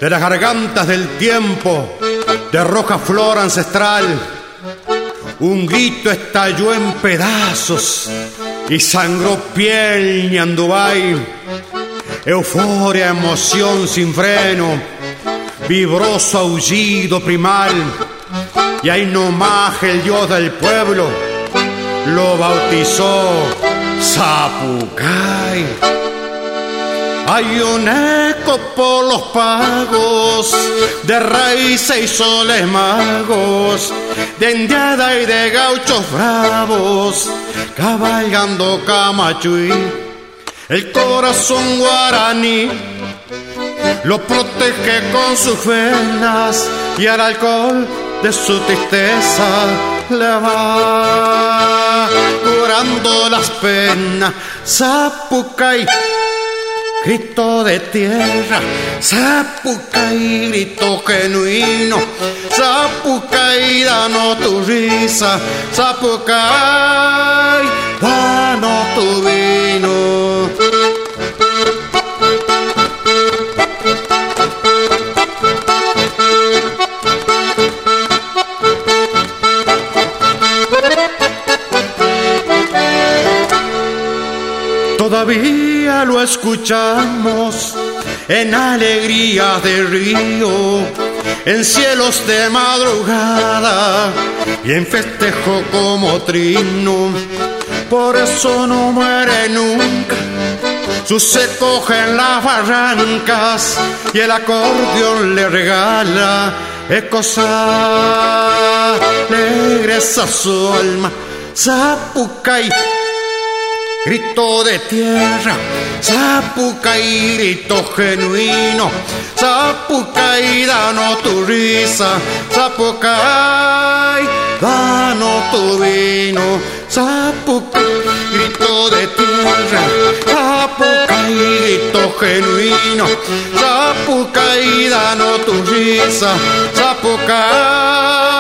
de las gargantas del tiempo, de roja flor ancestral, un grito estalló en pedazos y sangró piel ñandubay. Euforia, emoción sin freno, vibroso aullido primal, y ahí nomás el dios del pueblo lo bautizó Zapucay. Hay un eco por los pagos de raíces y soles magos, de indiada y de gauchos bravos, cabalgando Camachuí. El corazón guaraní lo protege con sus venas y al alcohol de su tristeza le va curando las penas. Zapucay, grito de tierra, Zapucay, grito genuino, Zapucay, danos tu risa, Zapucay, danos tu vino. Todavía lo escuchamos en alegrías de río, en cielos de madrugada y en festejo como trino. Por eso no muere nunca, se coge en las barrancas y el acordeón le regala ecos alegres a su alma. Zapucay, grito de tierra, Zapucay, grito genuino, Zapucay, danos tu risa, Zapucay, danos tu vino. Zapucay, grito de tierra, Zapucay, grito genuino, Zapucay, danos tu risa, Zapucay.